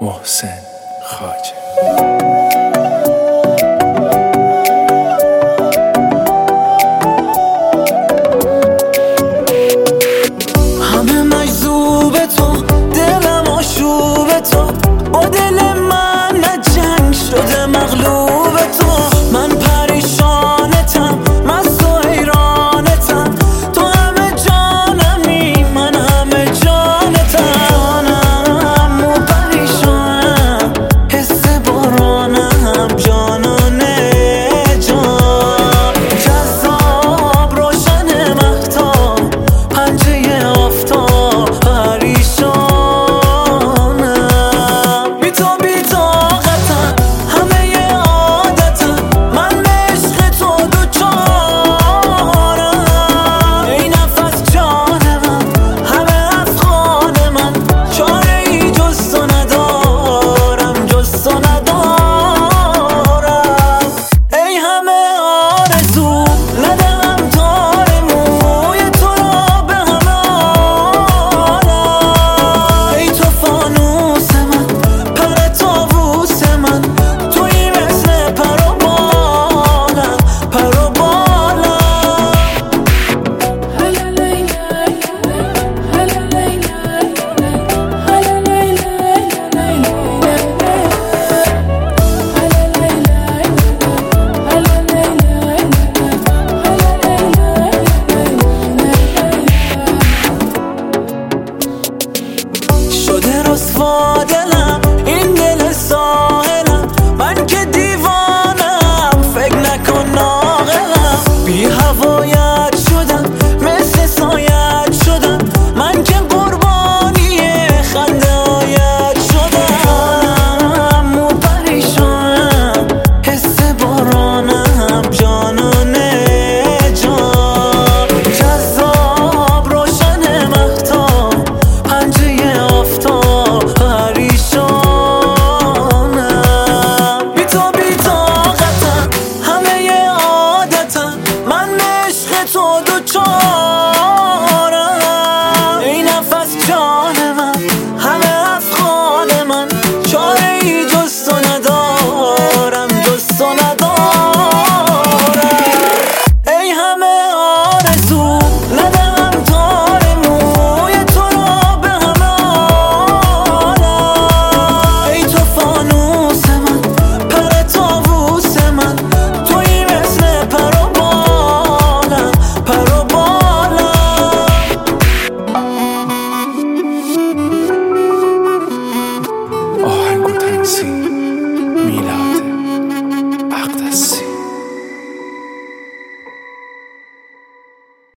محسن خواجه. همه مجذوب تو، دلم آشوب تو، با دل من نه جنگ شده مغلوب تو. من پریشانتم، مست و حیرانتم، تو همه جانمی، من همه جانتم. و پریشانم، حس بارانم، جانانه جان. جذاب روشن مهتاب، پنجه آفتاب، پریشانم. بی تو بی طاقتم، همه عادتم، من به عشق تو دوچارم. ای نفس جان من، همه افغان من، چاره ای جز تو ندارم، جز تو ندارم. ای همه آرزو، ندهم تار موی تو را به همه عالم. ای تو فانوس من، پر طاووس من، تویی مثل پر و بالم، پر و بالم. شده رسوا دلم،